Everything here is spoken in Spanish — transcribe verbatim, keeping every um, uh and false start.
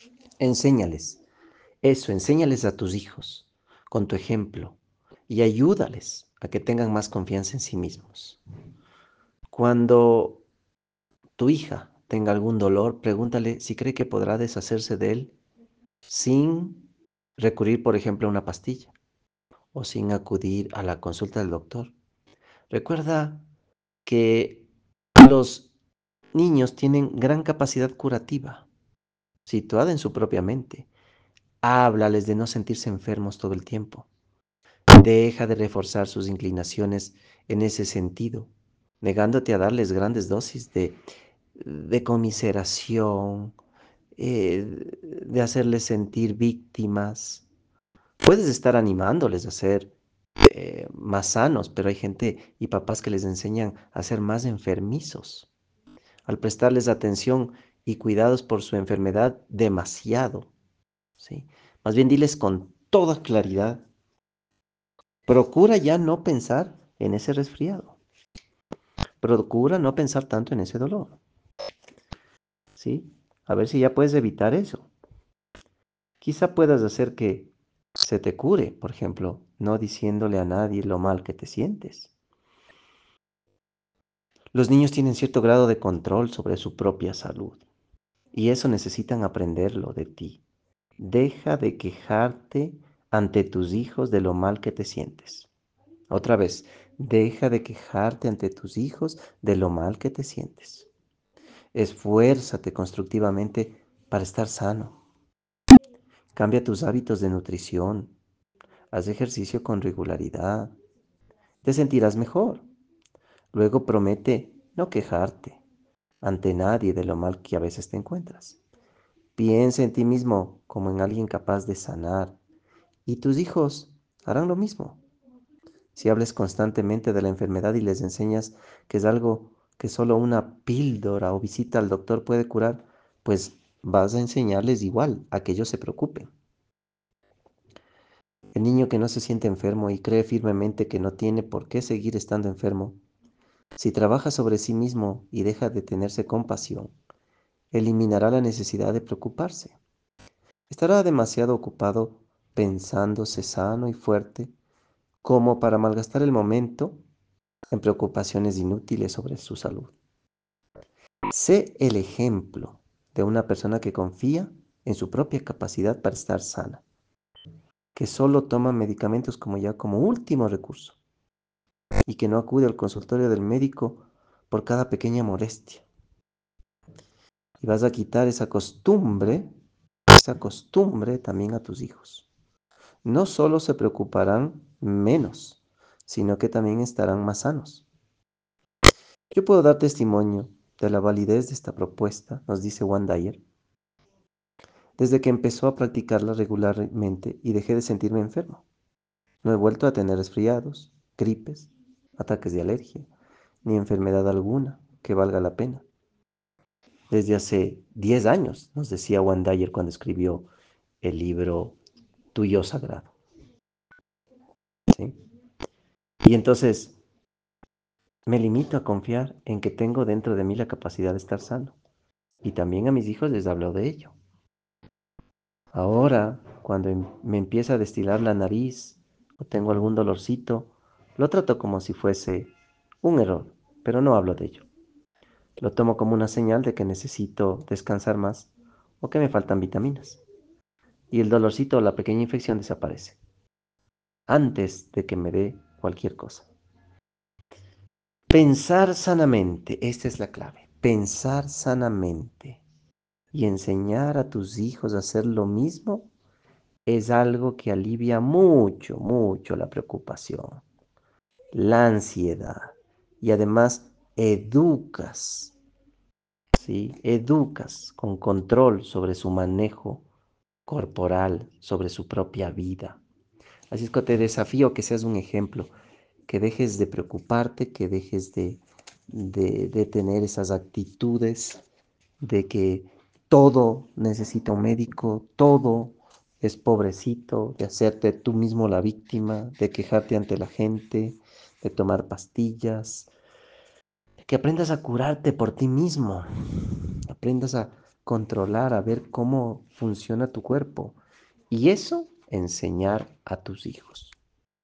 Enséñales eso, enséñales a tus hijos con tu ejemplo y ayúdales a que tengan más confianza en sí mismos. Cuando tu hija tenga algún dolor, pregúntale si cree que podrá deshacerse de él sin recurrir, por ejemplo, a una pastilla o sin acudir a la consulta del doctor. Recuerda que los niños tienen gran capacidad curativa, situada en su propia mente. Háblales de no sentirse enfermos todo el tiempo. Deja de reforzar sus inclinaciones en ese sentido, negándote a darles grandes dosis de, de conmiseración, eh, de hacerles sentir víctimas. Puedes estar animándoles a ser eh, más sanos, pero hay gente y papás que les enseñan a ser más enfermizos, al prestarles atención y cuidados por su enfermedad demasiado, ¿sí? Más bien diles con toda claridad, procura ya no pensar en ese resfriado, procura no pensar tanto en ese dolor, ¿sí? A ver si ya puedes evitar eso. Quizá puedas hacer que se te cure, por ejemplo, no diciéndole a nadie lo mal que te sientes. Los niños tienen cierto grado de control sobre su propia salud y eso necesitan aprenderlo de ti. Deja de quejarte ante tus hijos de lo mal que te sientes. Otra vez, deja de quejarte ante tus hijos de lo mal que te sientes. Esfuérzate constructivamente para estar sano. Cambia tus hábitos de nutrición. Haz ejercicio con regularidad. Te sentirás mejor. Luego promete no quejarte ante nadie de lo mal que a veces te encuentras. Piensa en ti mismo como en alguien capaz de sanar y tus hijos harán lo mismo. Si hables constantemente de la enfermedad y les enseñas que es algo que solo una píldora o visita al doctor puede curar, pues vas a enseñarles igual a que ellos se preocupen. El niño que no se siente enfermo y cree firmemente que no tiene por qué seguir estando enfermo, si trabaja sobre sí mismo y deja de tenerse compasión, eliminará la necesidad de preocuparse. Estará demasiado ocupado pensándose sano y fuerte como para malgastar el momento en preocupaciones inútiles sobre su salud. Sé el ejemplo de una persona que confía en su propia capacidad para estar sana, que solo toma medicamentos como ya como último recurso y que no acude al consultorio del médico por cada pequeña molestia. Y vas a quitar esa costumbre, esa costumbre también a tus hijos. No solo se preocuparán menos, sino que también estarán más sanos. Yo puedo dar testimonio de la validez de esta propuesta, nos dice Juan Dyer, desde que empezó a practicarla regularmente y dejé de sentirme enfermo. No he vuelto a tener resfriados, gripes, ataques de alergia, ni enfermedad alguna que valga la pena. Desde hace diez años, nos decía Juan Dyer cuando escribió el libro Tuyo Sagrado. ¿Sí? Y entonces me limito a confiar en que tengo dentro de mí la capacidad de estar sano. Y también a mis hijos les hablo de ello. Ahora, cuando em- me empieza a destilar la nariz o tengo algún dolorcito, lo trato como si fuese un error, pero no hablo de ello. Lo tomo como una señal de que necesito descansar más o que me faltan vitaminas. Y el dolorcito o la pequeña infección desaparece antes de que me dé cualquier cosa. Pensar sanamente, esta es la clave. Pensar sanamente y enseñar a tus hijos a hacer lo mismo es algo que alivia mucho, mucho la preocupación, la ansiedad y además educas, ¿sí? Educas con control sobre su manejo corporal, sobre su propia vida. Así es que te desafío que seas un ejemplo, que dejes de preocuparte, que dejes de, de, de tener esas actitudes de que todo necesita un médico, todo es pobrecito, de hacerte tú mismo la víctima, de quejarte ante la gente, de tomar pastillas, que aprendas a curarte por ti mismo, aprendas a controlar, a ver cómo funciona tu cuerpo. Y eso enseñar a tus hijos.